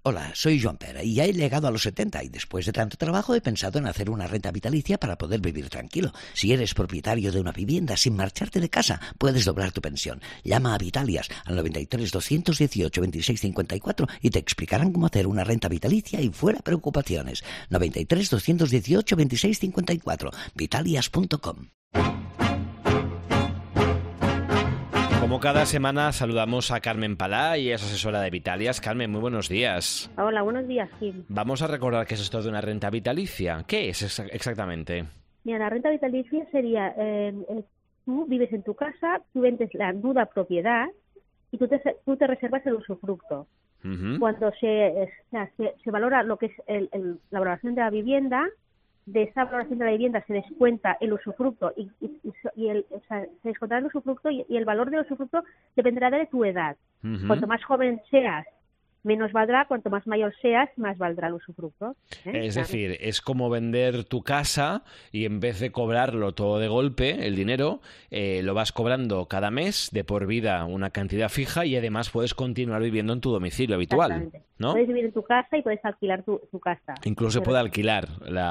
Hola, soy Joan Pera y ya he llegado a los 70 y después de tanto trabajo he pensado en hacer una renta vitalicia para poder vivir tranquilo. Si eres propietario de una vivienda sin marcharte de casa, puedes doblar tu pensión. Llama a Vitalias al 93 218 26 54 y te explicarán cómo hacer una renta vitalicia y fuera preocupaciones. 93 218 26 54, vitalias.com. Como cada semana saludamos a Carmen Palá y es asesora de Vitalias. Carmen, muy buenos días. Hola, buenos días, Gil. Vamos a recordar qué es esto de una renta vitalicia. ¿Qué es exactamente? Mira, la renta vitalicia sería, tú vives en tu casa, tú vendes la nuda propiedad y tú te reservas el usufructo. Uh-huh. Cuando se valora lo que es la valoración de la vivienda, de esa valoración de la vivienda se descuenta el usufructo se descontará el usufructo y el valor del usufructo dependerá de tu edad. Uh-huh. Cuanto más joven seas, menos valdrá, cuanto más mayor seas, más valdrá el usufructo. Es decir, es como vender tu casa y en vez de cobrarlo todo de golpe, el dinero, lo vas cobrando cada mes de por vida una cantidad fija y además puedes continuar viviendo en tu domicilio habitual, ¿no? Puedes vivir en tu casa y puedes alquilar tu casa. Incluso se puede alquilar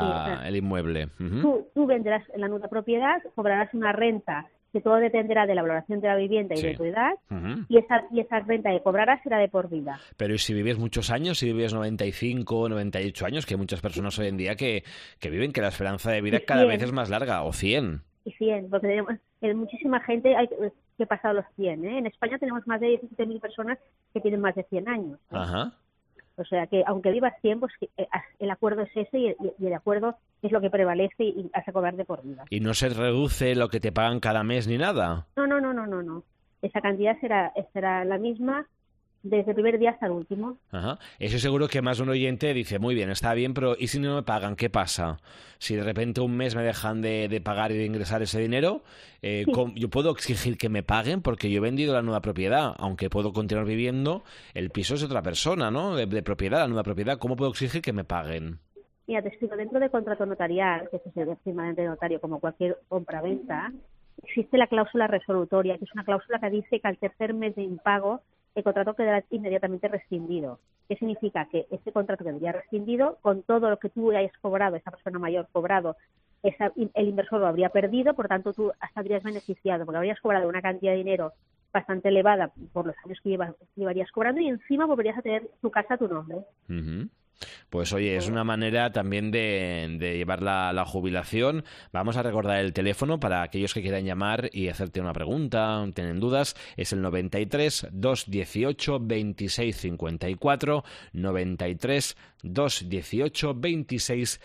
el inmueble. Uh-huh. Tú venderás la nuda propiedad, cobrarás una renta que todo dependerá de la valoración de la vivienda y de tu edad, uh-huh. y esa renta que cobrarás será de por vida. Pero ¿y si vives muchos años, si vives 95, 98 años, que hay muchas personas hoy en día que viven, que la esperanza de vida cada vez es más larga, o 100? Y 100, porque tenemos muchísima gente que ha pasado los 100. En España tenemos más de 17.000 personas que tienen más de 100 años. Ajá. O sea que aunque vivas 100, pues el acuerdo es ese y el acuerdo es lo que prevalece y vas a cobrar de por vida. ¿Y no se reduce lo que te pagan cada mes ni nada? No. Esa cantidad será la misma desde el primer día hasta el último. Ajá. Eso seguro que más de un oyente dice, muy bien, está bien, pero ¿y si no me pagan? ¿Qué pasa? Si de repente un mes me dejan de pagar y de ingresar ese dinero, Sí. yo puedo exigir que me paguen porque yo he vendido la nueva propiedad, aunque puedo continuar viviendo, el piso es de otra persona, ¿no? De propiedad, la nueva propiedad, ¿cómo puedo exigir que me paguen? Mira, te explico, dentro del contrato notarial, que se firma ante notario como cualquier compra-venta, existe la cláusula resolutoria, que es una cláusula que dice que al tercer mes de impago el contrato quedará inmediatamente rescindido. ¿Qué significa? Que este contrato quedaría rescindido con todo lo que tú hayas cobrado, esa persona mayor cobrado, el inversor lo habría perdido, por tanto tú hasta habrías beneficiado, porque habrías cobrado una cantidad de dinero bastante elevada por los años que llevarías cobrando y encima volverías a tener tu casa a tu nombre. Uh-huh. Pues oye, es una manera también de llevar la jubilación. Vamos a recordar el teléfono para aquellos que quieran llamar y hacerte una pregunta, tienen dudas. Es el 93 218 26 54, 93 218 26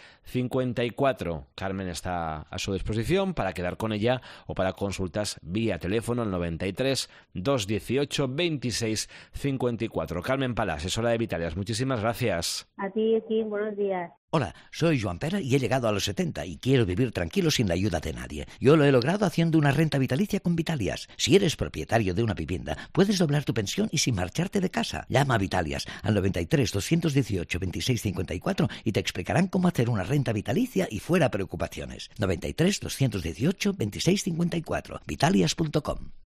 54. Carmen está a su disposición para quedar con ella o para consultas vía teléfono al 93 218 26 54. Carmen Palá, asesora de Vitalias, muchísimas gracias. A ti, Kim, buenos días. Hola, soy Joan Pera y he llegado a los 70 y quiero vivir tranquilo sin la ayuda de nadie. Yo lo he logrado haciendo una renta vitalicia con Vitalias. Si eres propietario de una vivienda, puedes doblar tu pensión y sin marcharte de casa. Llama a Vitalias al 93 218 26 54 y te explicarán cómo hacer una renta vitalicia y fuera preocupaciones. 93 218 26 54, vitalias.com.